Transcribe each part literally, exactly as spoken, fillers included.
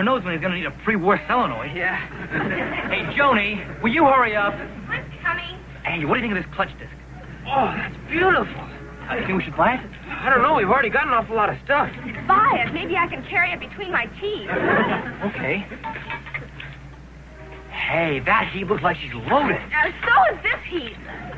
never knows when he's going to need a pre-war solenoid. Yeah. Hey, Joni, will you hurry up? I'm coming. Hey, what do you think of this clutch disc? Oh, that's beautiful. How do you think we should buy it? I don't know. We've already got an awful lot of stuff. Buy it. Maybe I can carry it between my teeth. Okay. Hey, that heat looks like she's loaded. Uh, so is this heat.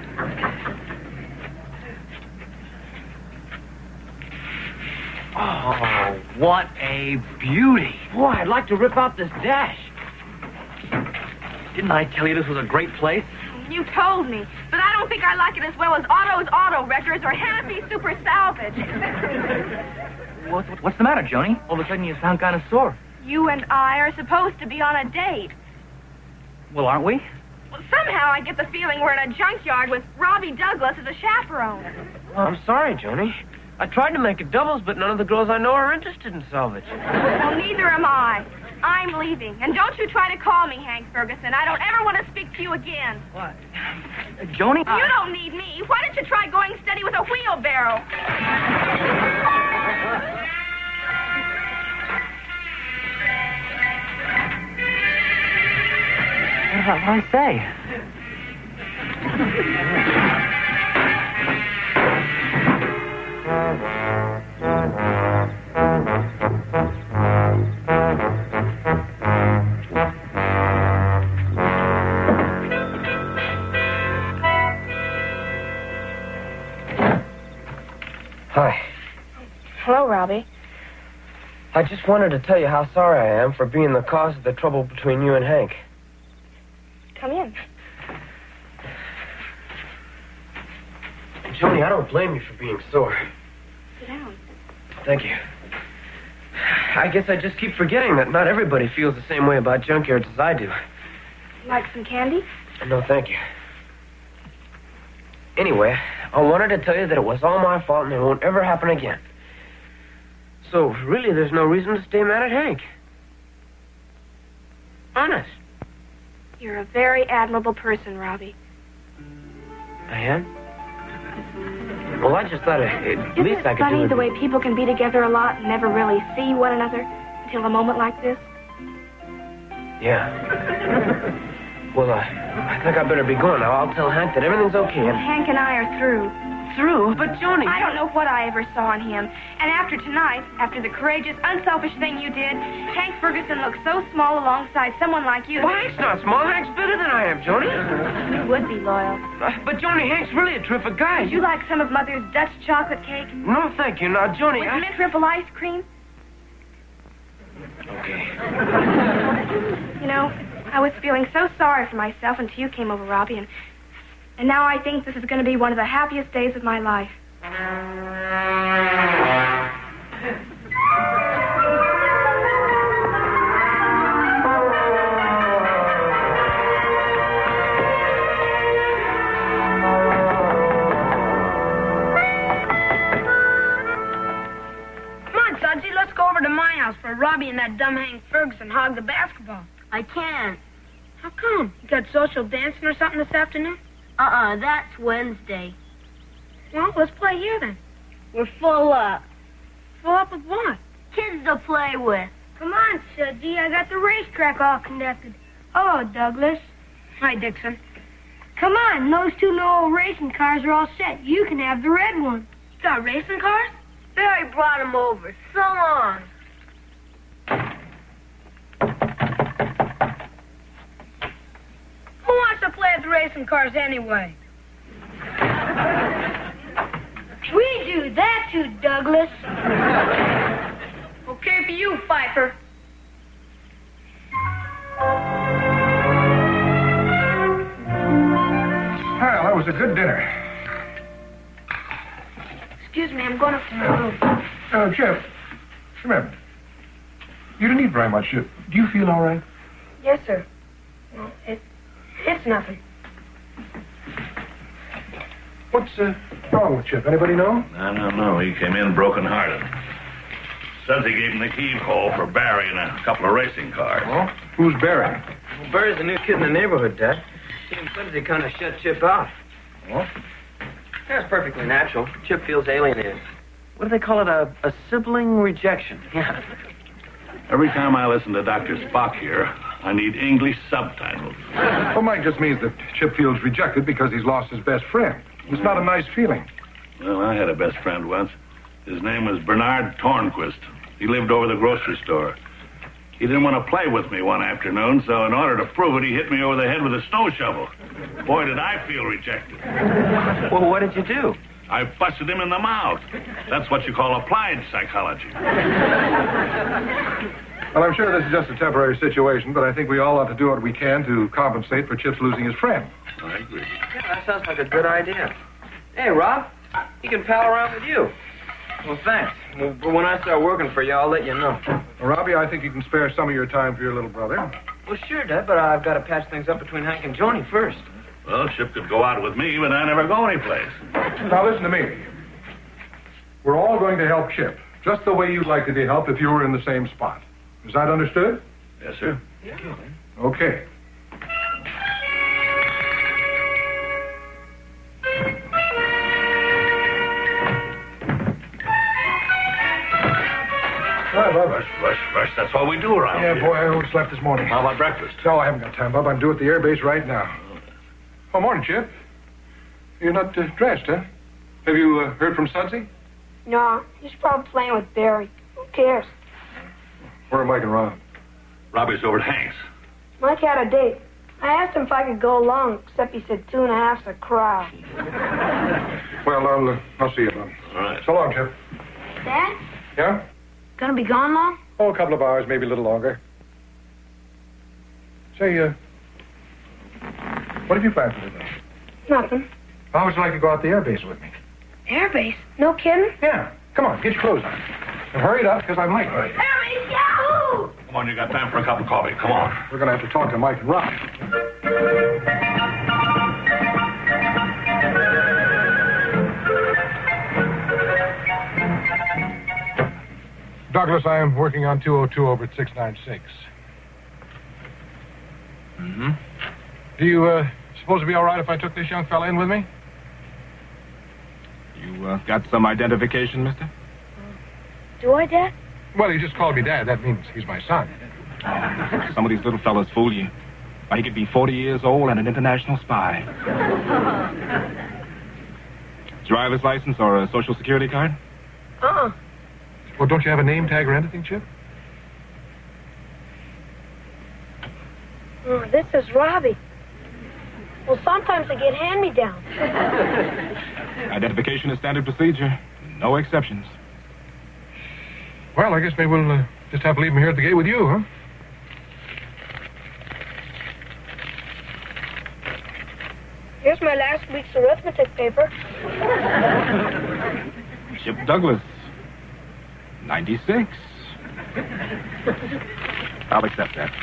Oh, what a beauty. Boy, I'd like to rip out this dash. Didn't I tell you this was a great place? You told me, but I don't think I like it as well as Otto's Auto Wreckers or Hennessy Super Salvage. What, what, what's the matter, Joni? All of a sudden you sound kind of sore. You and I are supposed to be on a date. Well, aren't we? Well, somehow I get the feeling we're in a junkyard with Robbie Douglas as a chaperone. Well, I'm sorry, Joni. I tried to make it doubles, but none of the girls I know are interested in salvage. Well, neither am I. I'm leaving. And don't you try to call me, Hank Ferguson. I don't ever want to speak to you again. What? Uh, Joni? You don't need me. Why don't you try going steady with a wheelbarrow? What did I say? Hi. Hello, Robbie. I just wanted to tell you how sorry I am for being the cause of the trouble between you and Hank. Come in. Joni, I don't blame you for being sore. Sit down. Thank you. I guess I just keep forgetting that not everybody feels the same way about junkyards as I do. Like some candy? No, thank you. Anyway, I wanted to tell you that it was all my fault and it won't ever happen again. So, really, there's no reason to stay mad at Hank. Honest. You're a very admirable person, Robbie. I am? Well, I just thought at, at Isn't least it I could funny do it. the way people can be together a lot and never really see one another until a moment like this? Yeah. Well, uh, I think I better be going now. I'll tell Hank that everything's okay. And... Hank and I are through. Through? But, Joni... I don't know what I ever saw in him. And after tonight, after the courageous, unselfish thing you did, Hank Ferguson looks so small alongside someone like you. Well, Hank's not small. Hank's bigger than I am, Joni. You would be loyal. Uh, but, Joni, Hank's really a terrific guy. Would you like some of Mother's Dutch chocolate cake? No, thank you. Now, Joni, With I... mint ripple ice cream? Okay. You know, I was feeling so sorry for myself until you came over, Robbie, and, and now I think this is going to be one of the happiest days of my life. Let's go over to my house where Robbie and that dumb Hank Ferguson hog the basketball. I can't. How come? You got social dancing or something this afternoon? Uh-uh, that's Wednesday. Well, let's play here then. We're full up. Full up with what? Kids to play with. Come on, Sudsy. I got the racetrack all conducted. Hello, Douglas. Hi, Dixon. Come on, those two little racing cars are all set. You can have the red one. You got racing cars? Barry brought them over. So long. Who wants to play with the racing cars anyway? We do. That's who, Douglas. Okay for you, Pfeiffer. Well, that was a good dinner. Excuse me, I'm going up to my room. Uh, Jeff, come here. You didn't eat very much. Uh, do you feel all right? Yes, sir. Well, it, it's nothing. What's uh, wrong with Chip? Anybody know? I don't know. He came in broken-hearted. Says he gave him the key hole for Barry and a couple of racing cars. Oh? Who's Barry? Well, Barry's a new kid in the neighborhood, Dad. He and Sudsy kind of shut Chip out. Oh? That's perfectly natural. Chip feels alienated. What do they call it? A, a sibling rejection. Yeah. Every time I listen to Doctor Spock here, I need English subtitles. Well, Mike just means that Chip feels rejected because he's lost his best friend. It's not a nice feeling. Well, I had a best friend once. His name was Bernard Tornquist. He lived over the grocery store. He didn't want to play with me one afternoon, so in order to prove it, he hit me over the head with a snow shovel. Boy, did I feel rejected. Well, what did you do? I busted him in the mouth. That's what you call applied psychology. Well, I'm sure this is just a temporary situation, but I think we all ought to do what we can to compensate for Chip's losing his friend. I agree. Yeah, that sounds like a good idea. Hey, Rob, he can pal around with you. Well, thanks. Well, but when I start working for you, I'll let you know. Well, Robbie, I think you can spare some of your time for your little brother. Well, sure, Dad, but I've got to patch things up between Hank and Joni first. Well, Chip could go out with me, but I never go anyplace. Now, listen to me. We're all going to help Chip, just the way you'd like to be helped if you were in the same spot. Is that understood? Yes, sir. Yeah. Okay. Hi, Bob. Rush, rush, rush. That's what we do around Yeah, here. boy, I overslept this morning. How about breakfast? No, I haven't got time, Bob. I'm due at the airbase right now. Oh, morning, Chip. You're not uh, dressed, huh? Have you uh, heard from Sudsy? No, he's probably playing with Barry. Who cares? Where are Mike and Rob? Robbie's over at Hank's. Mike had a date. I asked him if I could go along, except he said two and a half's a crowd. Well, I'll, uh, I'll see you, Bob. All right. So long, Chip. Dad? Yeah? Gonna be gone long? Oh, a couple of hours, maybe a little longer. Say, uh, what have you planned for today? Nothing. How would you like to go out to the airbase with me? Airbase? No kidding? Yeah. Come on, get your clothes on. And hurry it up, because I'm late. Airbase, yahoo! Come on, you got time for a cup of coffee. Come on. We're going to have to talk to Mike and Rob. Douglas, I am working on two oh two over at six nine six. Mm-hmm. Do you, uh, suppose it'd be all right if I took this young fella in with me? You uh, got some identification, mister? Do I, Dad? Well, he just called me Dad. That means he's my son. Some of these little fellas fool you. Why, he could be forty years old and an international spy. Driver's license or a social security card? Uh-uh. Well, don't you have a name tag or anything, Chip? Oh, this is Robbie. Well, sometimes I get hand-me-downs. Identification is standard procedure. No exceptions. Well, I guess maybe we'll uh, just have to leave him here at the gate with you, huh? Here's my last week's arithmetic paper. Chip Douglas. ninety-six. I'll accept that.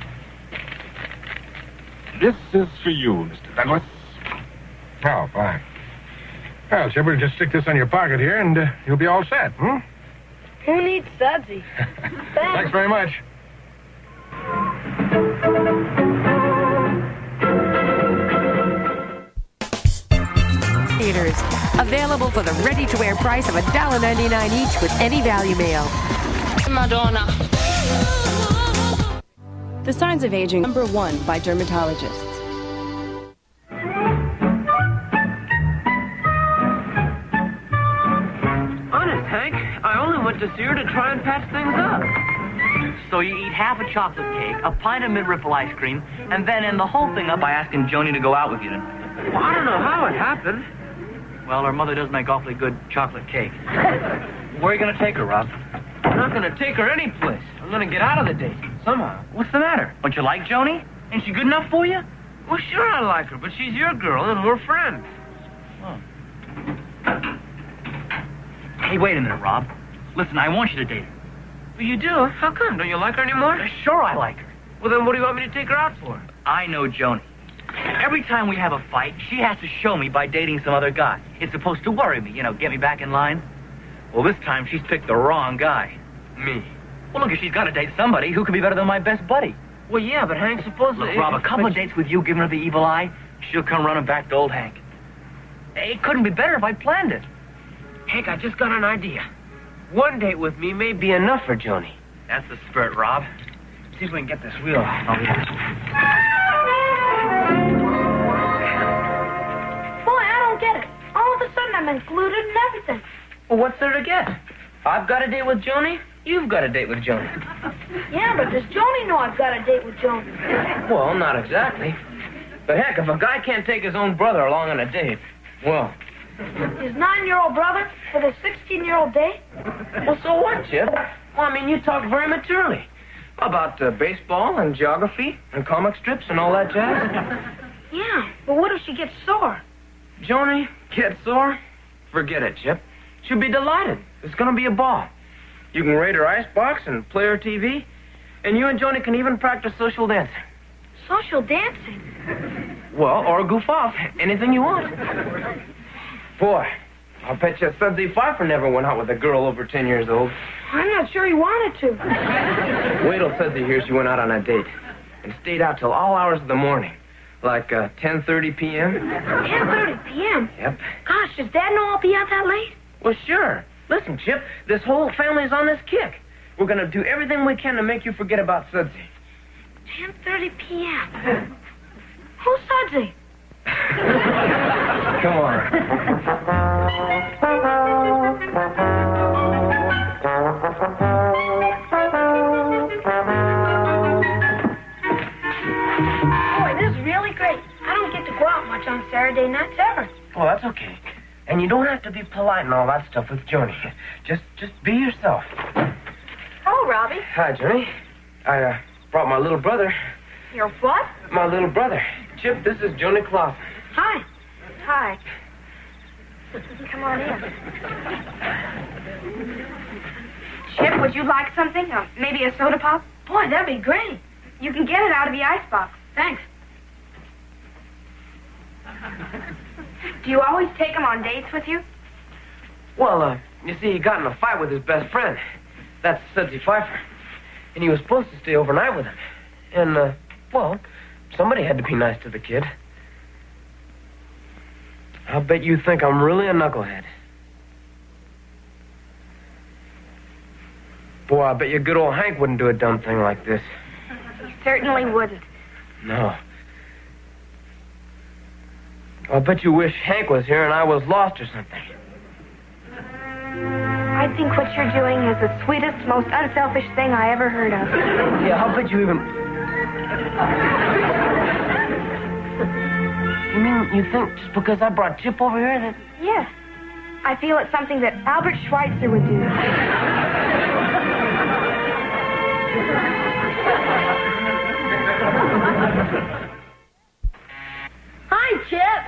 This is for you, Mister Douglas. Oh, fine. Well, Chip, we'll just stick this on your pocket here, and uh, you'll be all set, hmm? Who needs Sudsy? Thanks very much. Theaters. Available for the ready-to-wear price of one dollar ninety-nine each with any value mail. Madonna. The Signs of Aging, number one by dermatologists. Honest, Hank, I only went to see her to try and patch things up. So you eat half a chocolate cake, a pint of mint-ripple ice cream, and then end the whole thing up by asking Joni to go out with you. Well, I don't know how it happened. Well, her mother does make awfully good chocolate cake. Where are you going to take her, Rob? I'm not going to take her anyplace. I'm going to get out of the date, somehow. What's the matter? Don't you like Joni? Ain't she good enough for you? Well, sure I like her, but she's your girl, and we're friends. Oh. Hey, wait a minute, Rob. Listen, I want you to date her. Well, you do? How come? Don't you like her anymore? Sure I like her. Well, then what do you want me to take her out for? I know Joni. Every time we have a fight, she has to show me by dating some other guy. It's supposed to worry me, you know, get me back in line. Well, this time she's picked the wrong guy. Me. Well, look, if she's got to date somebody, who could be better than my best buddy? Well, yeah, but Hank's supposed to... Look, Rob, a couple of dates with you giving her the evil eye, she'll come running back to old Hank. It couldn't be better if I planned it. Hank, I just got an idea. One date with me may be enough for Joni. That's the spirit, Rob. See if we can get this wheel off. Oh, yeah. Boy, I don't get it. All of a sudden, I'm included in everything. Well, what's there to get? I've got a date with Joni. You've got a date with Joni. Yeah, but does Joni know I've got a date with Joni? Well, not exactly. But heck, if a guy can't take his own brother along on a date, well... His nine-year-old brother with a sixteen-year-old date? Well, so what, Chip? Well, I mean, you talk very maturely. About uh, baseball and geography and comic strips and all that jazz. Yeah, but what if she gets sore? Joni gets sore? Forget it, Chip. She'll be delighted. It's going to be a ball. You can raid her icebox and play her T V, and you and Joni can even practice social dancing. Social dancing? Well, or goof off. Anything you want. Boy, I'll bet you Sudsy Pfeiffer never went out with a girl over ten years old. I'm not sure he wanted to. Wait till Sudsy hears you went out on a date and stayed out till all hours of the morning. Like uh, ten thirty p.m.? ten thirty p.m.? Yep. Gosh, does Dad know I'll be out that late? Well, sure. Listen, Chip, this whole family's on this kick. We're going to do everything we can to make you forget about Sudsy. ten thirty p.m. Who's Sudsy? Come on. Boy, this is really great. I don't get to go out much on Saturday nights ever. Oh, that's okay. And you don't have to be polite and all that stuff with Joni. Just just be yourself. Oh, Robbie. Hi, Joni. I uh, brought my little brother. Your what? My little brother. Chip, this is Joni Clausen. Hi. Hi. Come on in. Chip, would you like something? Uh, maybe a soda pop? Boy, that'd be great. You can get it out of the icebox. Thanks. Do you always take him on dates with you? Well, uh, you see, he got in a fight with his best friend. That's Sudsy Pfeiffer. And he was supposed to stay overnight with him. And, uh, well, somebody had to be nice to the kid. I'll bet you think I'm really a knucklehead. Boy, I bet you good old Hank wouldn't do a dumb thing like this. He certainly wouldn't. No. I'll bet you wish Hank was here and I was lost or something. I think what you're doing is the sweetest, most unselfish thing I ever heard of. Yeah, I'll bet you even... You mean you think just because I brought Chip over here that... Yes. I feel it's something that Albert Schweitzer would do. Hi, Chip.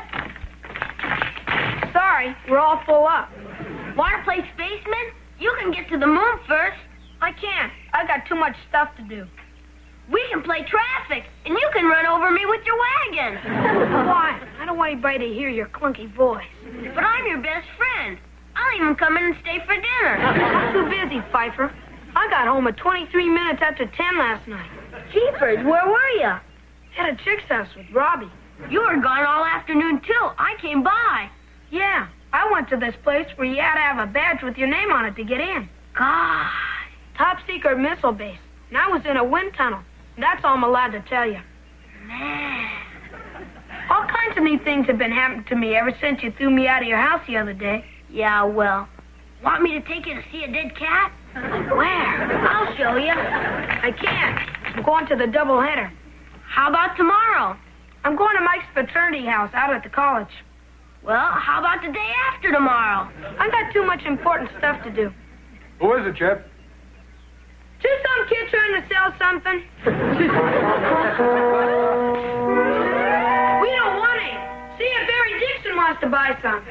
Sorry, we're all full up. Want to play spaceman? You can get to the moon first. I can't. I got too much stuff to do. We can play traffic, and you can run over me with your wagon. Why? I don't want anybody to hear your clunky voice. But I'm your best friend. I'll even come in and stay for dinner. I'm too busy, Pfeiffer. I got home at twenty-three minutes after ten last night. Jeepers, where were you? At a chick's house with Robbie. You were gone all afternoon, too. I came by. Yeah, I went to this place where you had to have a badge with your name on it to get in. God. Top secret missile base. And I was in a wind tunnel. That's all I'm allowed to tell you. Man. All kinds of neat things have been happening to me ever since you threw me out of your house the other day. Yeah, well. Want me to take you to see a dead cat? Where? I'll show you. I can't. I'm going to the doubleheader. How about tomorrow? I'm going to Mike's fraternity house out at the college. Well, how about the day after tomorrow? I got too much important stuff to do. Who is it, Chip? Just some kid trying to sell something. We don't want it. See if Barry Dixon wants to buy some.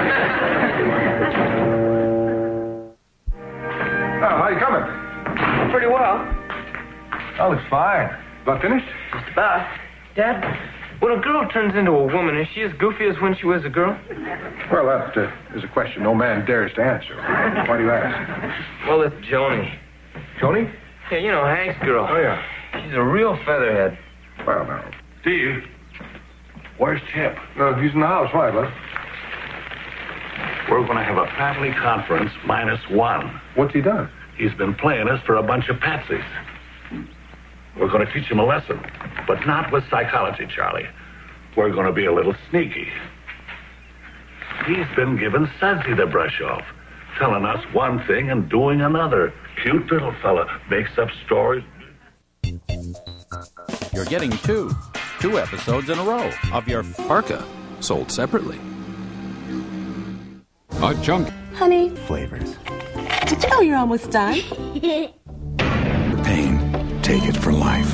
Oh, how you coming? Pretty well. Oh, it's fine. About finished? Just about. Dad, when a girl turns into a woman, is she as goofy as when she was a girl? Well, that uh, is a question no man dares to answer. Why do you ask? Well, it's Joni. Joni? Yeah, you know, Hank's girl. Oh, yeah. She's a real featherhead. Well, now. Steve, where's Chip? No, he's in the house. Why, bud? We're going to have a family conference minus one. What's he done? He's been playing us for a bunch of patsies. We're going to teach him a lesson, but not with psychology, Charlie. We're going to be a little sneaky. He's been giving Sudsy the brush off, telling us one thing and doing another. Cute little fella, makes up stories. You're getting two. Two episodes in a row of your Parka, sold separately. A chunk. Honey. Flavors. Did you know you're almost done? The pain, take it for life.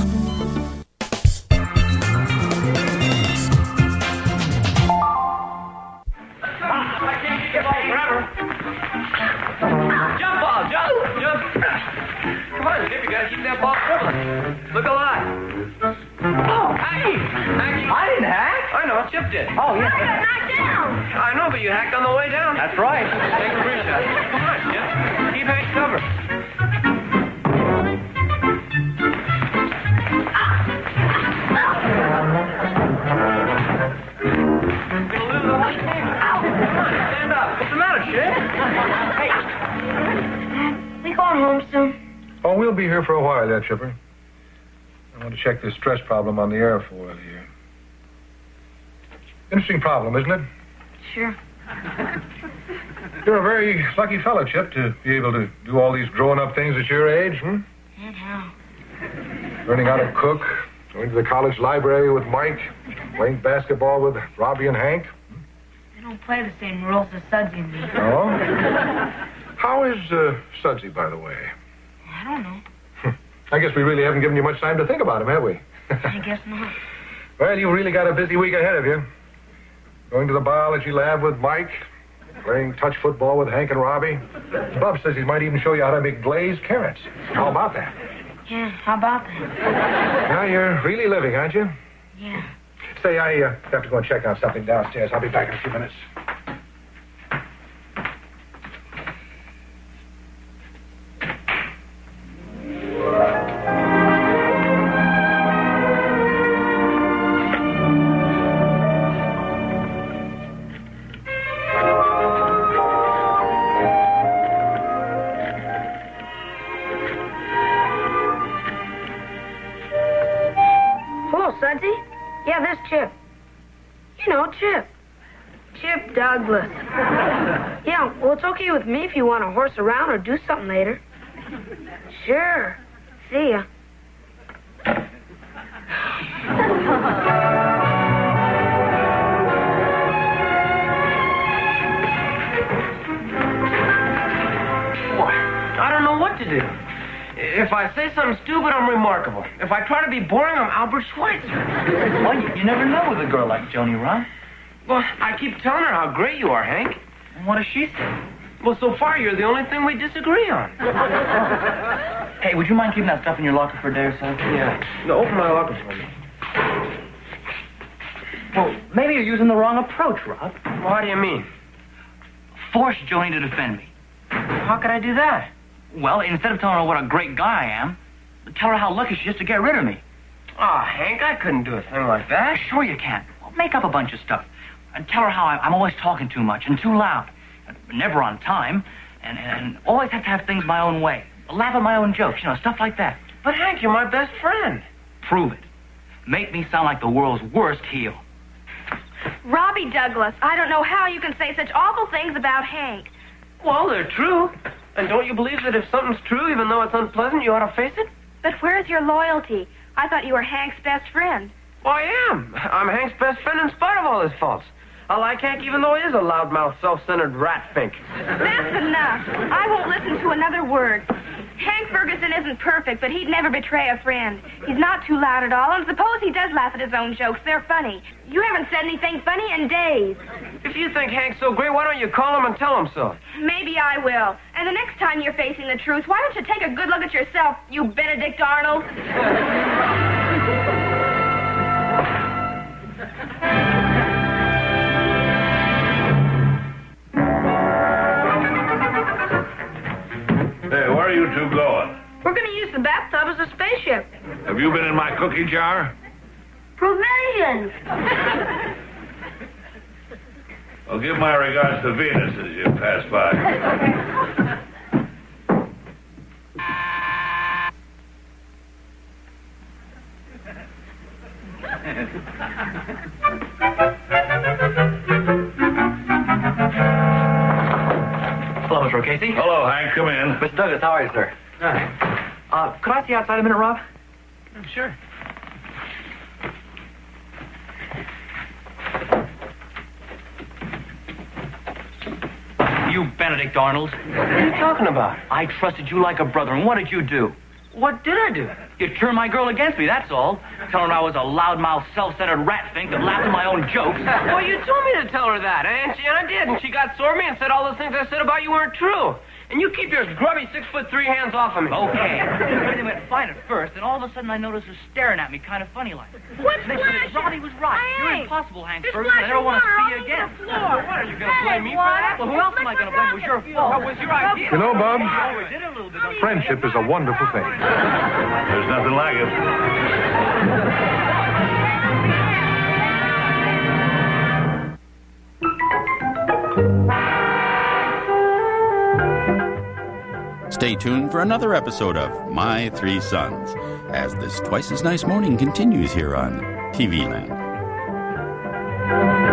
Jump ball, jump, jump. Come on, Chip, you gotta keep that ball dribbling. Look alive. Oh, Hacky! Hacky! I didn't hack. I know, Chip did. Oh, yeah. I got knocked down. I know, but you hacked on the way down. That's right. Take a free shot. Come on, Chip. Keep Hank covered. You're gonna lose the whole game. Ow! Come on, stand up. What's the matter, Chip? Hey. We going home soon? Oh, we'll be here for a while yet, Chipper. I want to check this stress problem on the airfoil here. Interesting problem, isn't it? Sure. You're a very lucky fellow, Chip, to be able to do all these grown-up things at your age, hmm? And how? Learning how to cook, going to the college library with Mike, playing basketball with Robbie and Hank. They don't play the same rules as Sudsy and me. Oh? How is uh, Sudsy, by the way? I don't know. I guess we really haven't given you much time to think about him, have we? I guess not. Well, you've really got a busy week ahead of you. Going to the biology lab with Mike, playing touch football with Hank and Robbie. Bub says he might even show you how to make glazed carrots. How about that? Yeah, how about that? Now, you're really living, aren't you? Yeah. Say, I uh, have to go and check on something downstairs. I'll be back in a few minutes. Sudsy? Yeah, this Chip. You know, Chip. Chip Douglas. Yeah, well, it's okay with me if you want to horse around or do something later. Sure. See ya. I don't know what to do. If I say something stupid, I'm remarkable. If I try to be boring, I'm Albert Schweitzer. Well, you, you never know with a girl like Joni Ron. Well, I keep telling her how great you are, Hank. And what does she say? Well, so far, you're the only thing we disagree on. Hey, would you mind keeping that stuff in your locker for a day or so? Yeah. No, open my locker for me. Well, maybe you're using the wrong approach, Rob. Well, how do you mean? Force Joni to defend me. How could I do that? Well, instead of telling her what a great guy I am, tell her how lucky she is to get rid of me. Oh, Hank, I couldn't do a thing like that. Sure you can. Well, make up a bunch of stuff. And tell her how I, I'm always talking too much and too loud. Never on time. And, and always have to have things my own way. Laugh at my own jokes, you know, stuff like that. But, Hank, you're my best friend. Prove it. Make me sound like the world's worst heel. Robbie Douglas, I don't know how you can say such awful things about Hank. Well, they're true. And don't you believe that if something's true, even though it's unpleasant, you ought to face it? But where's your loyalty? I thought you were Hank's best friend. Well, I am. I'm Hank's best friend in spite of all his faults. I like Hank even though he is a loudmouth, self-centered rat fink. That's enough. I won't listen to another word. Hank Ferguson isn't perfect, but he'd never betray a friend. He's not too loud at all, and suppose he does laugh at his own jokes. They're funny. You haven't said anything funny in days. If you think Hank's so great, why don't you call him and tell him so? Maybe I will. And the next time you're facing the truth, why don't you take a good look at yourself, you Benedict Arnold? Hey, where are you two going? We're going to use the bathtub as a spaceship. Have you been in my cookie jar? Provisions. Well, give my regards to Venus as you pass by. Hello, Mister O'Casey. Hello, Hank. Come in. Mister Douglas, how are you, sir? Hi. Uh, could I see you outside a minute, Rob? Sure. You Benedict Arnold. What are you talking about? I trusted you like a brother, and what did you do? What did I do? You turned my girl against me, that's all. Telling her I was a loudmouth, self-centered rat fink that laughed at my own jokes. Well, you told me to tell her that, and, she, and I did, and she got sore at me and said all those things I said about you weren't true. And you keep your grubby six-foot-three hands off of me. Okay. Everything went fine at first, and all of a sudden I noticed her staring at me kind of funny like. What's Then she flashing? said, Robbie was right. Hey, You're impossible, Hank there's Ferguson. I never want to flashing see you water again. all over the floor. What, are you going to Hey, blame me for that? Well, who else am I going to blame? It was your fault. What was your idea? You know, Bob, Oh, we did it a little bit. don't you? friendship is a wonderful thing. There's nothing like it. Stay tuned for another episode of My Three Sons, as this twice as nice morning continues here on T V Land.